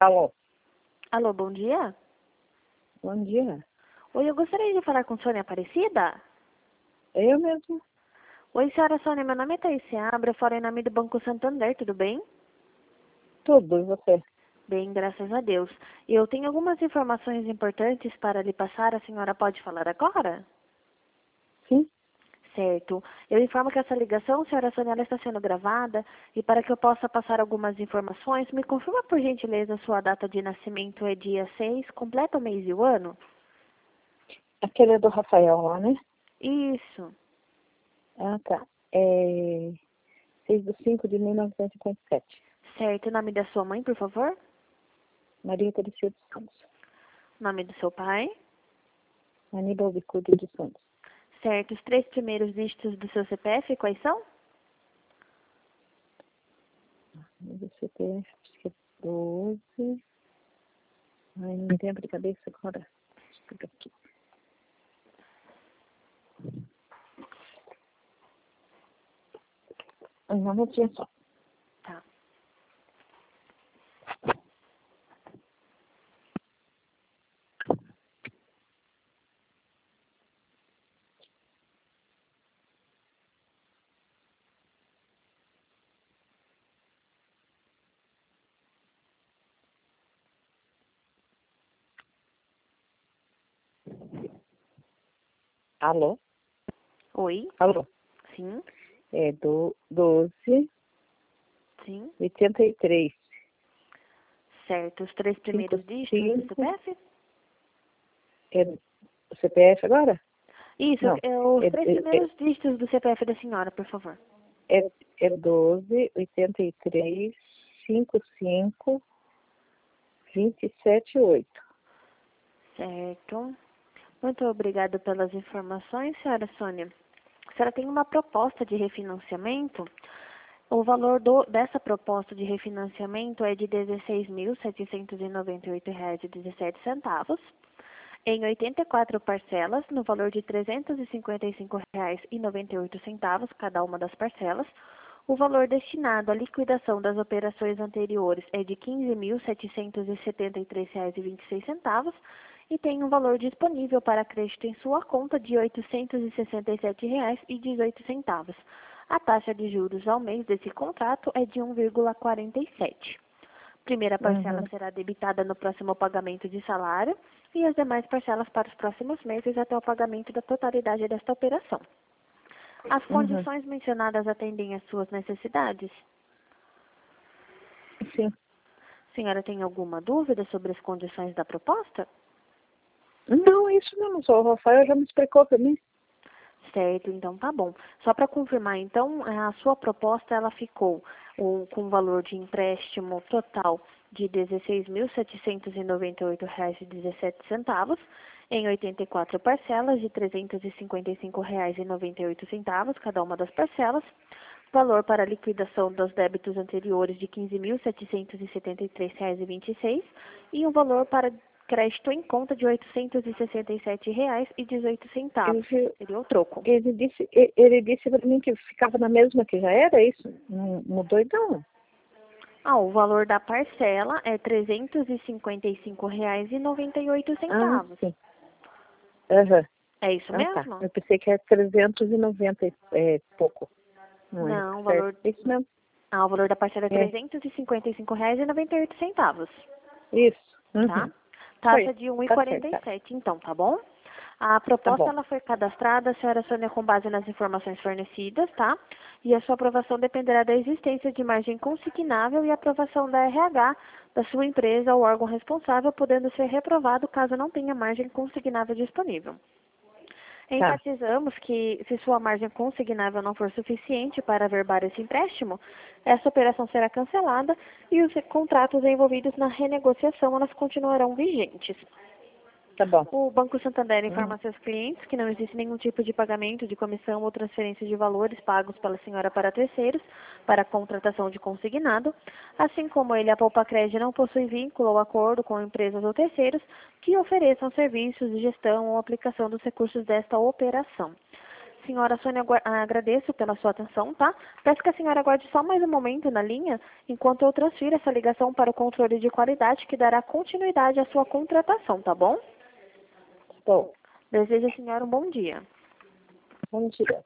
Alô, Alô, bom dia. bom dia. Oi, eu gostaria de falar com Sônia Aparecida. Eu mesmo. Oi, senhora Sônia, meu nome é Thaís Seabra, eu falo em nome do Banco Santander, tudo bem? Tudo, e você? Bem, graças a Deus. Eu tenho algumas informações importantes para lhe passar, a senhora pode falar agora? Sim. Certo. Eu informo que essa ligação, senhora Sônia, ela está sendo gravada e para que eu possa passar algumas informações, me confirma por gentileza sua data de nascimento é dia 6, completa o mês e o ano? Aquele é do Rafael lá, né? Isso. Ah, tá. É 6/5/1957. Certo. O nome da sua mãe, por favor? Maria Aparecida dos Santos. Nome do seu pai? Aníbal Bicudo dos Santos. Certo. Os 3 primeiros dígitos do seu CPF, quais são? Mas o CPF, acho que é 12. Ai, não me lembro de cabeça agora. Deixa eu pegar aqui. Não tinha só. Tá. Alô? Oi? Alô? Sim? É do 12, Sim? 83. Certo. Os 3 primeiros dígitos do 55. CPF? É o CPF agora? Isso. Não. Os É, 3 é, primeiros dígitos do CPF da senhora, por favor. é 12, 83, 55, 27, 8. Certo. Muito obrigada pelas informações, senhora Sônia. A senhora tem uma proposta de refinanciamento. O valor dessa proposta de refinanciamento é de R$ 16.798,17, em 84 parcelas, no valor de R$ 355,98 cada uma das parcelas. O valor destinado à liquidação das operações anteriores é de R$ 15.773,26 e tem um valor disponível para crédito em sua conta de R$ 867,18. A taxa de juros ao mês desse contrato é de 1,47. Primeira parcela Uhum. será debitada no próximo pagamento de salário e as demais parcelas para os próximos meses até o pagamento da totalidade desta operação. As Uhum. condições mencionadas atendem às suas necessidades? Sim. A senhora tem alguma dúvida sobre as condições da proposta? Não, é isso mesmo. Só o Rafael já me explicou para mim. Certo, então tá bom. Só para confirmar, então, a sua proposta ela ficou com um valor de empréstimo total de R$ 16.798,17 em 84 parcelas de R$ 355,98 cada uma das parcelas, valor para liquidação dos débitos anteriores de R$ 15.773,26 e um valor para crédito em conta de R$ 867,18. Ele, Seria o troco. ele disse para mim que ficava na mesma que já era, isso? Não mudou então? O valor da parcela é R$ 355,98. Ah, sim. Aham. É isso Ah, tá. mesmo? Eu pensei que era 390 pouco. Não é? Não, Certo. Isso mesmo. o valor da parcela é R$ É. 355,98, Isso. tá? Uhum. Taxa Foi. de Tá certo. Tá, 1,47, então, tá bom? A tá proposta bom. ela foi cadastrada, a senhora Sônia, com base nas informações fornecidas, tá? E a sua aprovação dependerá da existência de margem consignável e aprovação da RH da sua empresa ou órgão responsável, podendo ser reprovado caso não tenha margem consignável disponível. Tá. Enfatizamos que, se sua margem consignável não for suficiente para averbar esse empréstimo, essa operação será cancelada e os contratos envolvidos na renegociação elas continuarão vigentes. Tá bom. O Banco Santander informa Uhum. a seus clientes que não existe nenhum tipo de pagamento de comissão ou transferência de valores pagos pela senhora para terceiros para a contratação de consignado, assim como ele, a Poupa Crédito, não possui vínculo ou acordo com empresas ou terceiros que ofereçam serviços de gestão ou aplicação dos recursos desta operação. Senhora Sônia, agradeço pela sua atenção, tá? Peço que a senhora aguarde só mais um momento na linha, enquanto eu transfiro essa ligação para o controle de qualidade, que dará continuidade à sua contratação, tá bom? Estou. Desejo à senhora um bom dia. Bom dia.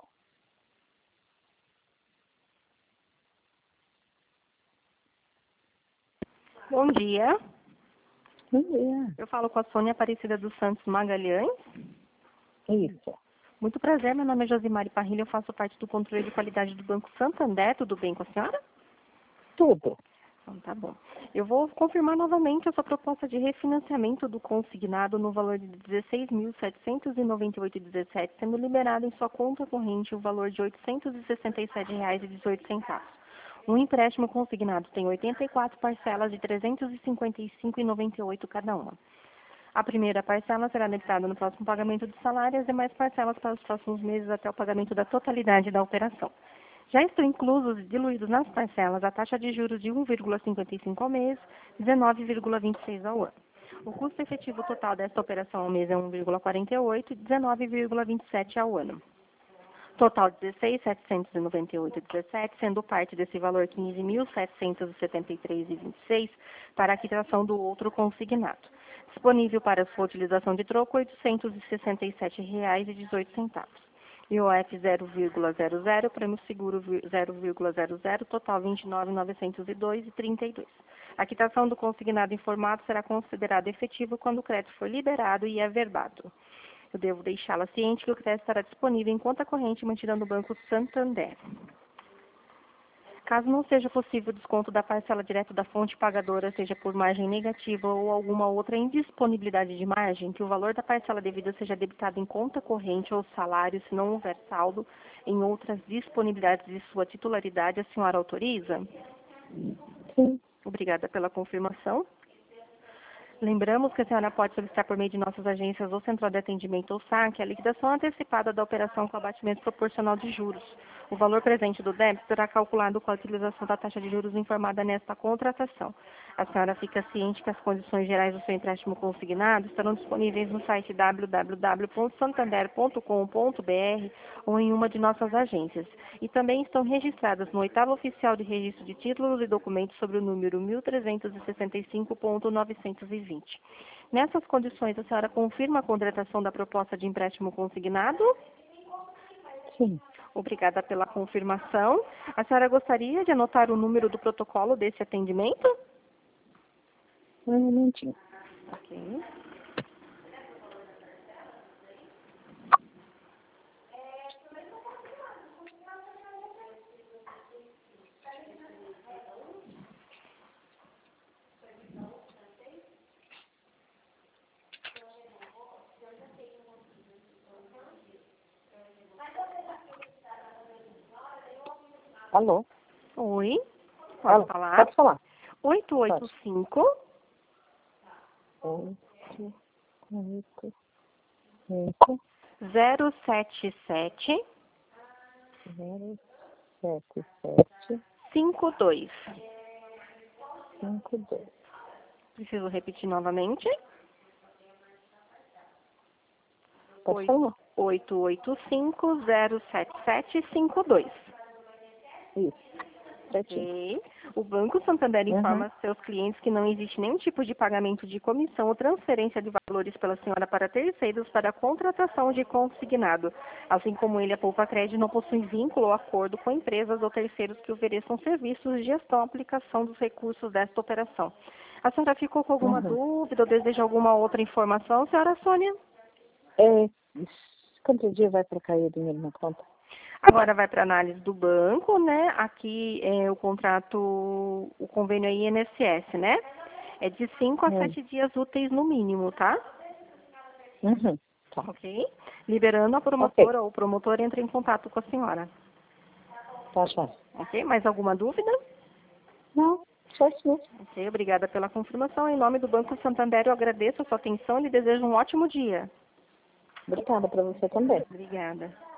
Bom dia. Bom dia. Eu falo com a Sônia Aparecida dos Santos Magalhães. Isso. Muito prazer, meu nome é Josimari Parrilha, eu faço parte do controle de qualidade do Banco Santander. Tudo bem com a senhora? Tudo. Então, tá bom. Eu vou confirmar novamente a sua proposta de refinanciamento do consignado no valor de R$ 16.798,17, sendo liberado em sua conta corrente o valor de R$ 867,18. Um empréstimo consignado tem 84 parcelas de R$ 355,98 cada uma. A primeira parcela será debitada no próximo pagamento do salário e as demais parcelas para os próximos meses até o pagamento da totalidade da operação. Já estão inclusos e diluídos nas parcelas a taxa de juros de 1,55 ao mês, 19,26 ao ano. O custo efetivo total desta operação ao mês é 1,48 e 19,27 ao ano. Total 16.798,17, sendo parte desse valor 15.773,26 para a quitação do outro consignado. Disponível para sua utilização de troco, R$ 867,18. IOF 0,00, prêmio seguro 0,00, total 29.902,32. A quitação do consignado informado será considerada efetivo quando o crédito for liberado e averbado. Eu devo deixá-la ciente que o crédito estará disponível em conta corrente mantida no Banco Santander. Caso não seja possível o desconto da parcela direto da fonte pagadora, seja por margem negativa ou alguma outra indisponibilidade de margem, que o valor da parcela devida seja debitado em conta corrente ou salário, se não houver saldo em outras disponibilidades de sua titularidade, a senhora autoriza? Sim. Obrigada pela confirmação. Lembramos que a senhora pode solicitar por meio de nossas agências ou central de atendimento ou SAC a liquidação antecipada da operação com abatimento proporcional de juros. O valor presente do débito será calculado com a utilização da taxa de juros informada nesta contratação. A senhora fica ciente que as condições gerais do seu empréstimo consignado estarão disponíveis no site www.santander.com.br ou em uma de nossas agências. E também estão registradas no 8º Oficial de Registro de Títulos e Documentos sobre o número 1365.920. Nessas condições, a senhora confirma a contratação da proposta de empréstimo consignado? Sim. Obrigada pela confirmação. A senhora gostaria de anotar o número do protocolo desse atendimento? Um momentinho. Ok. Alô? Oi, pode Alô? falar? Pode falar. 885 8, 8, 077 0, 7, 7, 52. 5, 2. Preciso repetir novamente. Pode falar. 885 077 52. Isso. Certinho. Ok. O Banco Santander informa seus clientes que não existe nenhum tipo de pagamento de comissão ou transferência de valores pela senhora para terceiros para a contratação de consignado. Assim como ele, a Poupa Crédito não possui vínculo ou acordo com empresas ou terceiros que ofereçam serviços de gestão e aplicação dos recursos desta operação. A senhora ficou com alguma dúvida ou deseja alguma outra informação, senhora Sônia? Quanto dia vai para cair o dinheiro na conta? Agora vai para análise do banco, né? Aqui é o contrato, o convênio aí INSS, né? É de 5 a 7 dias úteis no mínimo, tá? Tá. Ok? Liberando a promotora ou o promotor entra em contato com a senhora. Tá, já. Ok? Mais alguma dúvida? Não, só isso mesmo. Ok, obrigada pela confirmação. Em nome do Banco Santander, eu agradeço a sua atenção e lhe desejo um ótimo dia. Obrigada para você também. Obrigada.